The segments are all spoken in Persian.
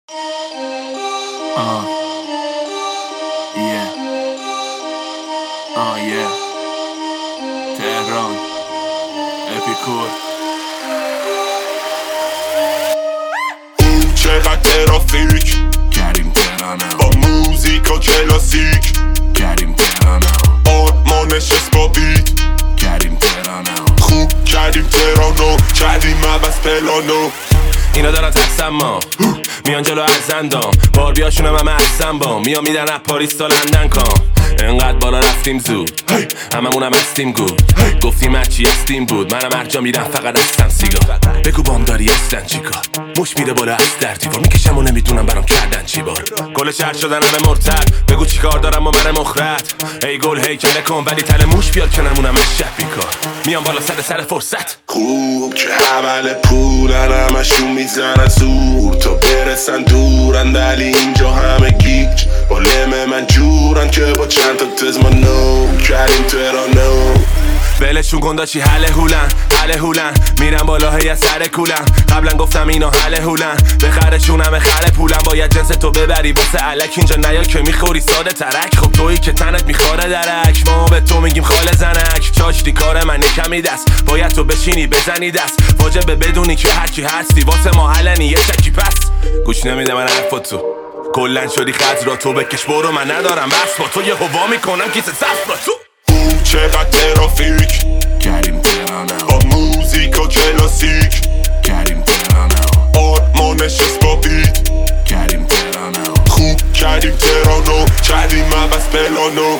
Yeah. تهران اپیکور. چقدر ترافیک کریم تهرانم، با موزیک و کلاسیک کریم تهرانم، آرمانش اسپابیت کریم تهرانم، خوب کردیم تهرانو، کردیم عوض پلانو. اینا دارن ترسم ما میان جلو از زندان، بار بیاشونم همه هستم با میان میدن رپ پاریس تا لندن کام. انقدر بالا رفتیم زود هممونم هستیم گود، گفتیم هرچی هستیم بود، منم هر جا میرم فقط هستم سیگار. بگو بام داری هستن چیکار، مش میره بالا از در دیوار، میکشم و نمیدونم برام کردن چی بار. گل شهر شدن همه مرتد، بگو چیکار دارم با من مخرد. ای گل هیکله کن ولی تل موش بیاد که نمونم از شب بیکار. میان بالا سر فرصت خوب که عمل پولن همشون میزنن زور تا برسن دورن، ولی اینجا همه گیج با لم من جورن که با چند تا تزمانو کردیم تهرانو. ولشون کن داشی حله هولن میرم بالا هی سر کولن. قبلا گفتم اینا حله هولن بخرشون همه خره پولن. باید جنس تو ببری واسه علک اینجا نیا که میخوری ساده ترک. خب تویی که تنت میخوره درک، ما به تو میگیم خاله زنک. چاشتی کار من کمی دست، باید تو بشینی بزنی دست. واجبه بدونی که هرکی هستی واسه ما حلنی یه شکی پس. گوش نمیده من حرفاتو کلن شدی خط را تو بکش برو، من ندارم بس با تو یه هوا میکنم کیسه صف با تو. چقدر ترافیک کریم تهرانم، با موزیک و کلاسیک کریم تهرانم، آرمانش اسپابیت کریم تهرانم، خوب کردیم تهرانو، کردیم عوض پلانو.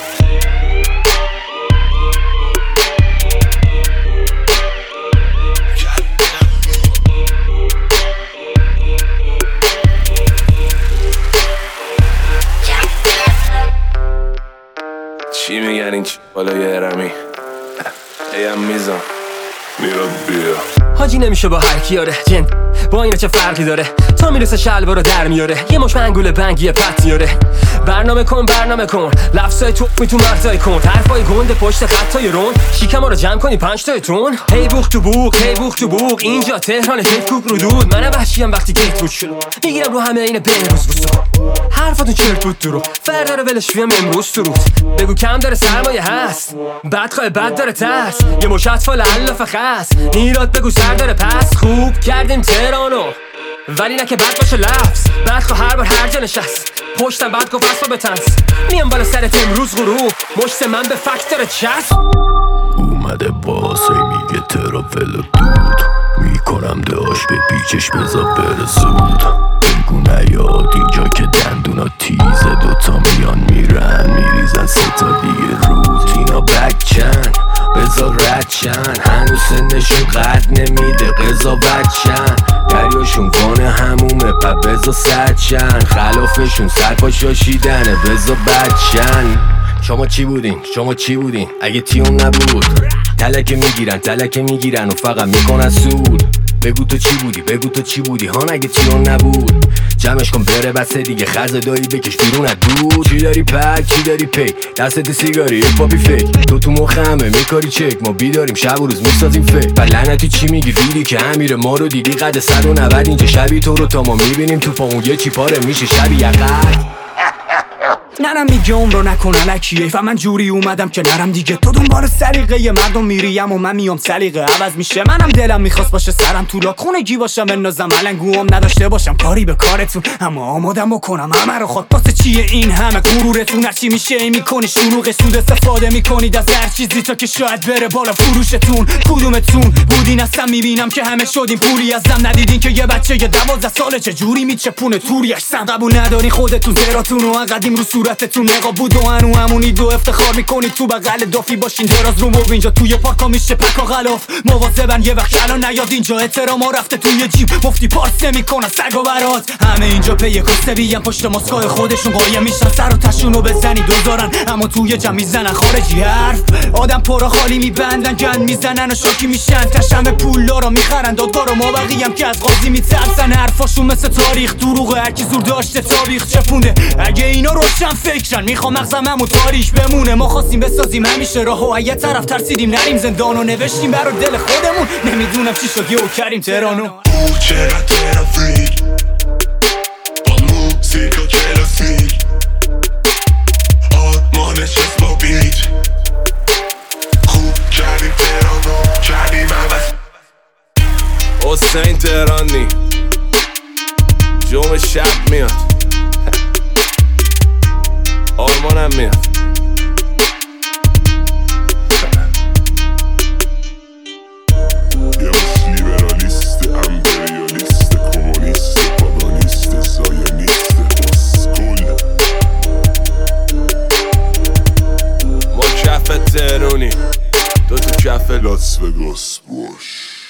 چی میگن این چی بالای هرمی ایم میزان میاد بیا. حاجی نمیشه با هر کیاره جن با اینا چه فرقی داره، تا میرسه شلوارو در میاره یه مش منگول بنگی پت میاره. برنامه کن لفظای تو مرزای کن، حرفای گنده پشت خطای رون، شیکما رو جمع کنی 5 تاتون. هی بوق تو بوق اینجا تهران هیت کوک رو دود. من وحشیم وقتی گیت بود شروع میگیرم رو همه این بین روز بسو. حرفاتون چرت بود درو فردا رو ولش فیم امروز درود. بگو کم داره سرمایه هست بدخواه بد داره ترس، یه مش اطفال علف خس نیرات بگو سر داره پس. خوب کردیم تهرانو ولی نه که بد باشه لفظ، بدخواه هر بار هر جا نشست پشتم بعد گفت اصلا به تنس. میام بالا سرت امروز غروب مشت من به فکت داره چسب. اومده باسه میگه ترافل دود، میکنم داش به پیچش بزا بره زود. بگو نیاد اینجا که دندونا تیزه، دوتا میان میرن میریزن 3 تا دیگه روز. اینا بچن بزا ردشن، هنوز سنشون قد نمیده قضاوت شن. دریاشون وانه همومه پا بزا سدشن، خلافشون سرپا شاشیدنه بزا بدشن. شما چی بودین اگه تیون نبود؟ تلکه میگیرن و فقط میکنن سود. بگو تو چی بودی هان اگه تیون نبود؟ جمعش کن بره بسه دیگه خرز دایی بکش بیرون از دود. چی داری پک چی داری پی دستت سیگاری یک پاپی فیک، تو مخمه میکاری چک ما بیداریم شب و روز میسازیم فیک. و لعنتی چی میگی ریدی که امیر ما رو دیدی قد 190 اینجا شبی تو رو تا ما میبینیم تو پامون یه چی پاره میشه شبی یقت. نرم میگه اون رو نکن الکیه و من جوری اومدم که نرم دیگه. تو دنبال سلیقه مردم میریم و من میام سلیقه عوض میشه. منم دلم میخواست باشه سرم تو لاک خونگی باشم بندازم علنگوام نداشته باشم کاری به کارتون، اما آمادم بکنم همه رو خود. واسه چیه این همه غرورتون؟ هرچی میشه ای میکنی شلوغ سود استفاده میکنید از هر چیزی تا که شاید بره بالا فروشتون. کدومتون بودین اصلا میبینم که همه شدین پولی ازم ندیدین که یه بچه 12 ساله چجوری میچپونه توریش سم. قبول نداری خودتون زراتون و قدیم رو صورتتون نقاب بود و همونی دو افتخار میکنید تو بغل دافی باشین دراز رو موب. اینجا توی پارکا میشه پکا غلاف مواظبن یه وقت الان نیاد اینجا احترام ها رفته توی جیب مفتی پارس نمیکنن سگ و برات. همه اینجا پی کاسبی پشت ماسکای خودشون قایم میشن سر و تشونو بزنی دوزارن اما توی جمع میزنن خارجی حرف. آدم پرا خالی میبندن گند میزنن و شاکی میشن تشم پولارا میخرن دادگار و ما بقیم که از قاضی میترسن. حرفاشون مثل تاریخ دروغه هرکی زور داشته تاریخ چپونده. اگه اینا روشن فکرن میخوام مغزم همون تاریخ بمونه. ما خواستیم بسازیم همیشه راهو و یه طرف ترسیدیم نریم زندان و نوشتیم برا دل خودمون. نمیدونم چی شد یهو کردیم تهرانو. چقدر ترافیک با حسین تهرانی جمعه شب میاد آرمانم میاد یه مش لیبرالیست امپریالیست کمونیست پاگانیست زاینیست اسکول ما کف تهرونی تو کف لاس وگاس باش